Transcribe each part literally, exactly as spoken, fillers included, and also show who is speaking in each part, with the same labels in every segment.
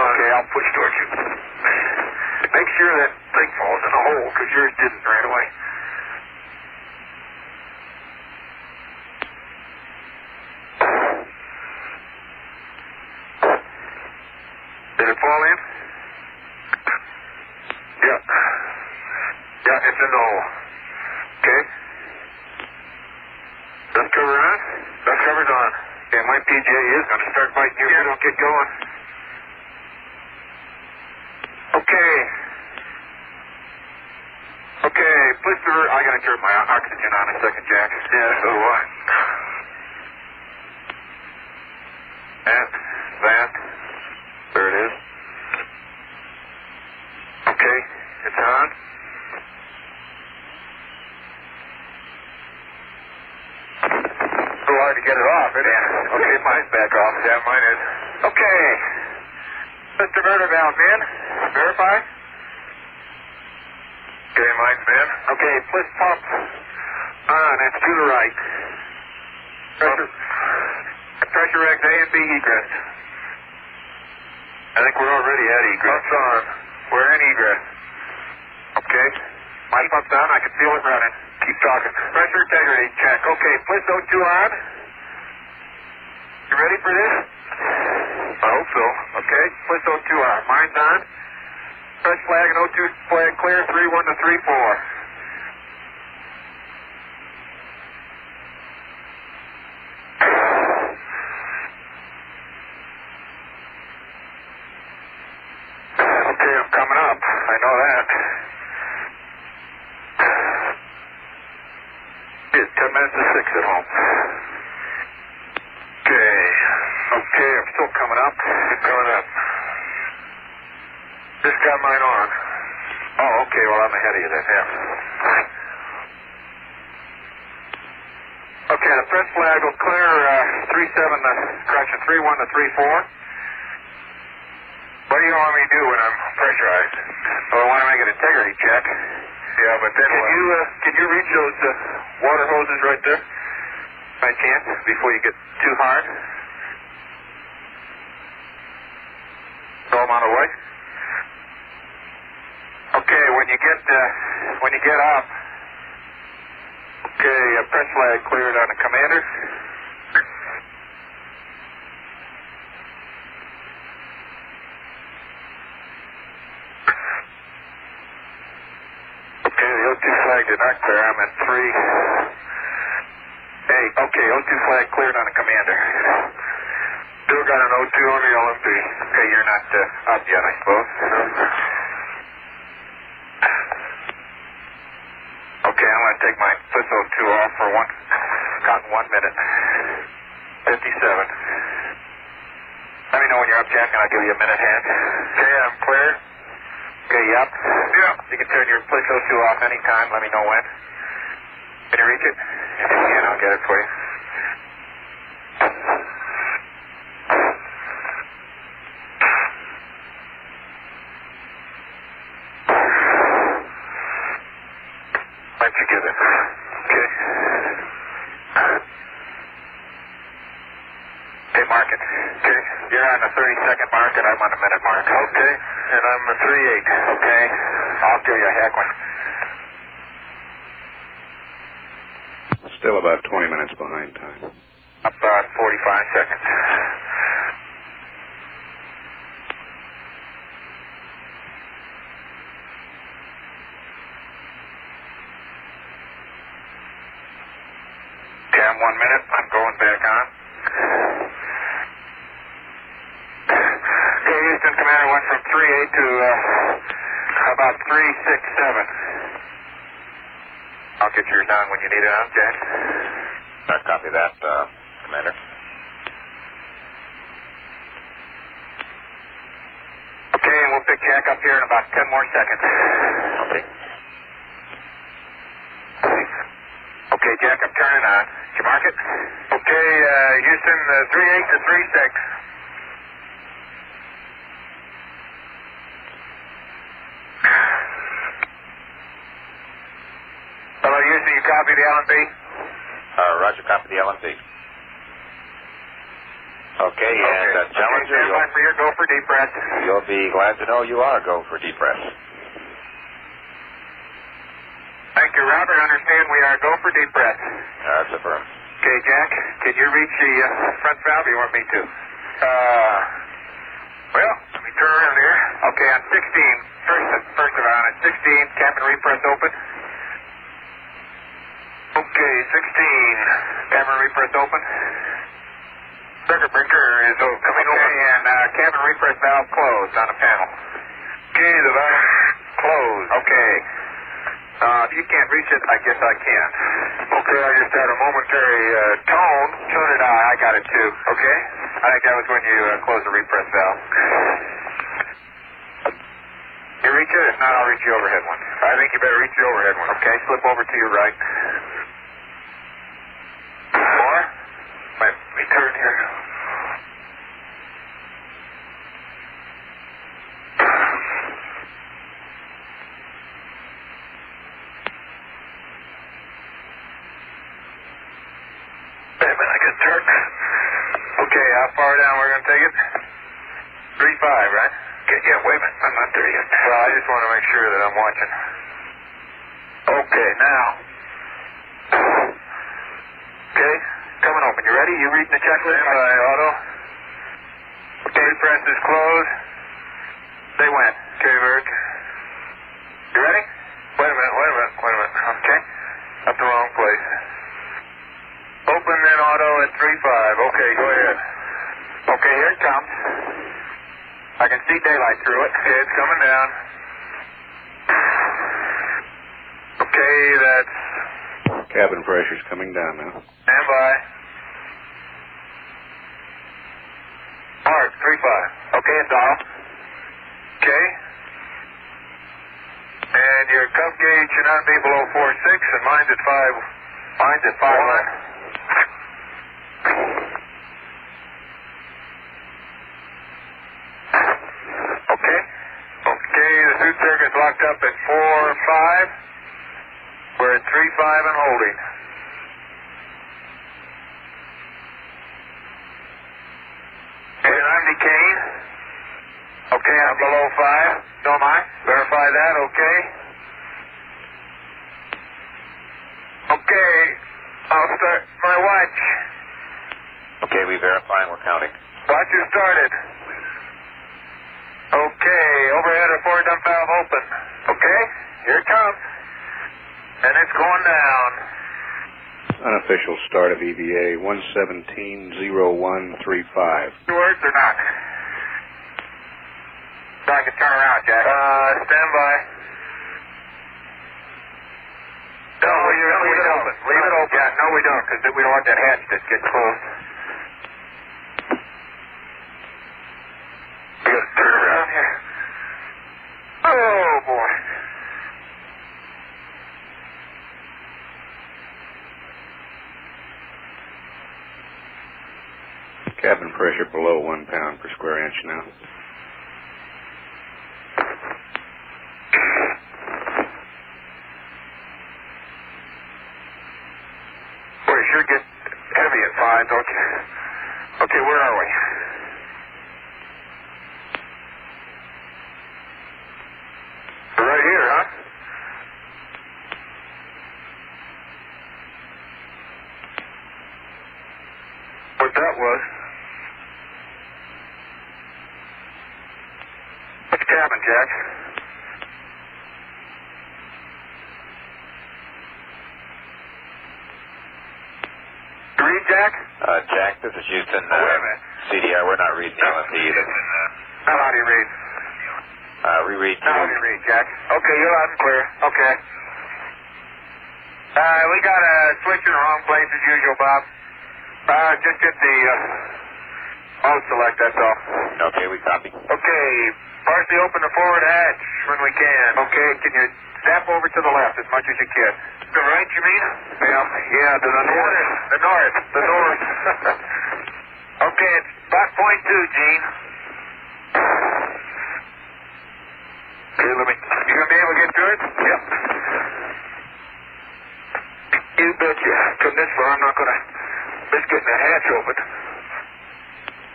Speaker 1: Okay, I'll push towards you. Make sure that thing falls in the hole, because yours didn't right away. Did it fall in? Yeah. Yeah, it's in the hole. Okay. Dust cover on? Dust cover's on. Okay, my P J is going to start biting you if you don't get going. Okay. Okay, push the... I got to turn my oxygen on a second, Jack. Yeah, so do I. That. That. There it is. Okay, it's on. So hard to get it off, isn't it? Okay, mine's back off. Yeah, mine is. Okay. Mister Verter valve in. Verify. Okay, mine's in. Okay, push pump on. It's to the right. Pressure, pressure X A and B egress. I think we're already at egress. Pump's on. We're in egress. Okay. My pump's on. I can feel it running. Keep talking. Pressure integrity check. Okay, push O two on. You ready for this? I hope so. Okay, push O two on. Mine's on. Press flag and O two flag clear. three one to three four. Okay, I'm coming up. I know that. It's ten minutes to six at home. Okay. Okay, I'm still coming up. I'm coming up. Just got mine on. Oh, okay, well, I'm ahead of you then, yeah. Okay, the press flag will clear uh, three seven to, correction, three one to three four. What do you want me to do when I'm pressurized? Well, I want to make an integrity check. Yeah, but then... Can what? you, uh, can you reach those uh, water hoses right there? By chance, before you get too hard? Throw them out of the way? Okay, when you get, uh, when you get up, okay, uh, press flag cleared on the commander. Okay, the O two flag did not clear. I'm at three. Hey, okay, O two flag cleared on the commander. Still got an O two on the L M P. Okay, you're not uh, up yet, I suppose. Okay, I'm going to take my push O two off for one, count one minute. fifty-seven. Let me know when you're up, Jack, and I'll give you a minute hand. Okay, I'm clear. Okay, you up? Yeah. You can turn your push O two off anytime. Let me know when. Can you reach it? If you can, I'll get it for you. Might forgive it. Okay. Okay, mark it. Okay. You're on the thirty second mark and I'm on the minute mark. Okay. And I'm the three eight. Okay. I'll give you a heck one.
Speaker 2: Still about twenty minutes behind time.
Speaker 1: About forty-five seconds. Okay, I'm one minute. I'm going back on. Okay, Houston Commander went from three eight to uh, about three six seven. I'll get yours on when you need it on, Jack.
Speaker 3: I copy that, uh, Commander.
Speaker 1: Okay, and we'll pick Jack up here in about ten more seconds.
Speaker 3: Okay.
Speaker 1: Okay, Jack, I'm turning on. Did you mark it? Okay, uh, Houston, uh, three eight to three six. Hello, Houston, you copy the L M B?
Speaker 3: Uh, Roger, copy the L M P. Okay, and uh,
Speaker 1: Okay,
Speaker 3: Challenger,
Speaker 1: stand by
Speaker 3: you'll,
Speaker 1: for your go for deep breath.
Speaker 3: you'll be glad to know you are go for deep breath.
Speaker 1: Thank you, Robert. Understand we are go for deep breath.
Speaker 3: That's affirmed.
Speaker 1: Okay, Jack, can you reach the uh, front valve or you want me to? Uh, well, let me turn around here. Okay, on sixteen, first, first around at sixteen, cabin repress open. Okay, sixteen, cabin repress open. Circuit breaker is oh, coming okay, open. And uh, cabin repress valve closed on the panel. Okay, the valve closed. Okay. Uh, if you can't reach it, I guess I can. Okay, I just had a momentary uh, tone. So did I. I got it too. Okay? I think that was when you uh, closed the repress valve. You reach it? If not, I'll reach the overhead one. I think you better reach the overhead one. Okay, slip over to your right. More? Wait, let me turn here. Okay, how far down we're going to take it? three five, right? Okay, yeah, wait a minute. I'm not there yet. Well, I just want to make sure that I'm watching. Okay, now. Okay, coming open. You ready? You reading the checklist? Stand by, auto. Okay, press is closed. They went. Okay, Bert. You ready? Wait a minute, wait a minute, wait a minute. Okay. Up the wrong place. Open then auto at three five. Okay, go ahead. Okay, here it comes. I can see daylight through it. Okay, it's coming down. Okay, that's...
Speaker 2: Cabin pressure's coming down now.
Speaker 1: Stand by. Mark, three five. Okay, it's off. Okay. And your cuff gauge should not be below four six, and mine's at five. Mine's at five one. Okay. Okay, the suit circuit's locked up at four five. We're at three five and holding. Okay, and I'm decaying. Okay, I'm below five. So am I. Verify that, okay. Okay, I'll start my watch.
Speaker 3: Okay, we verify and we're counting.
Speaker 1: Watch is started. Okay, overhead report dump valve open. Okay, here it comes. And it's going down.
Speaker 2: Unofficial start of E V A one seventeen oh one thirty-five.
Speaker 1: Two words or not? So I can turn around, Jack. Uh, stand by. No, you leave, leave it open. open. Leave it open. Yeah, no, we don't, because we don't want that hatch to get closed. We gotta turn around here. Oh, boy.
Speaker 2: Cabin pressure below one pound per square inch now.
Speaker 1: Boy, you sure get heavy at five, don't you? Okay, where are we? We're right here, huh? What that was? What's cabin, Jack? You read, Jack?
Speaker 3: Uh, Jack, this is Houston.
Speaker 1: Oh, wait a
Speaker 3: Uh,
Speaker 1: minute.
Speaker 3: C D R, we're not reading the L M P either.
Speaker 1: Now how do you read?
Speaker 3: Uh, reread.
Speaker 1: Now how do you read, Jack? Okay, you're loud and clear. Okay. Uh, we got a switch in the wrong place as usual, Bob. Uh, just hit the uh, mode select, that's all.
Speaker 3: Okay, we copy.
Speaker 1: Okay, partially open the forward hatch when we can. Okay, can you step over to the left as much as you can? The right, you mean? Yeah, yeah, to the north. The north, the north. Okay, it's about point two, Gene. Okay, let me, you gonna be able to get to it? Yep. You betcha. Come this far, I'm not gonna miss getting the hatch open.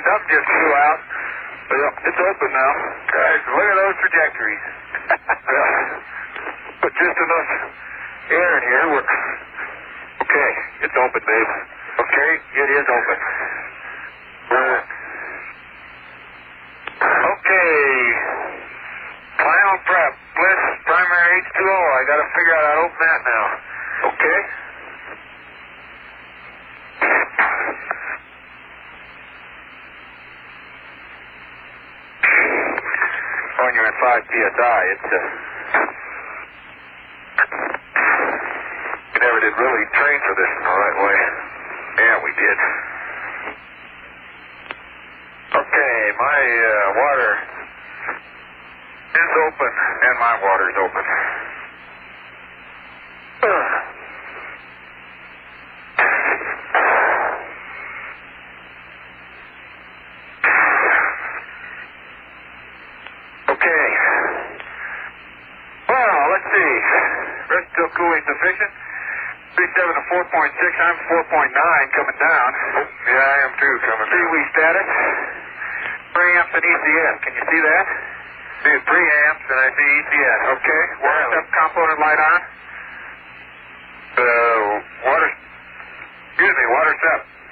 Speaker 1: dump just flew out. Yeah, it's open now. Guys, look at those trajectories. But just enough air in here. We're... Okay, it's open, babe. Okay, it is open. Uh, okay. Final prep. Bliss, primary H two O. I got to figure out how to open that now. Okay? When you're at five P S I, it's uh, we never did really train for this in the right way. Yeah, we did. Okay, my uh, water is open, and my water is open. Okay. Well, let's see. Rest still cooling sufficient. three seven to four point six. I'm four point nine coming down. Oh, yeah, I am too coming down. Three-way status. Preamps and E C S. Can you see that? See preamps and I see E C S. Okay. Water step component light on. Uh, water, excuse me, water step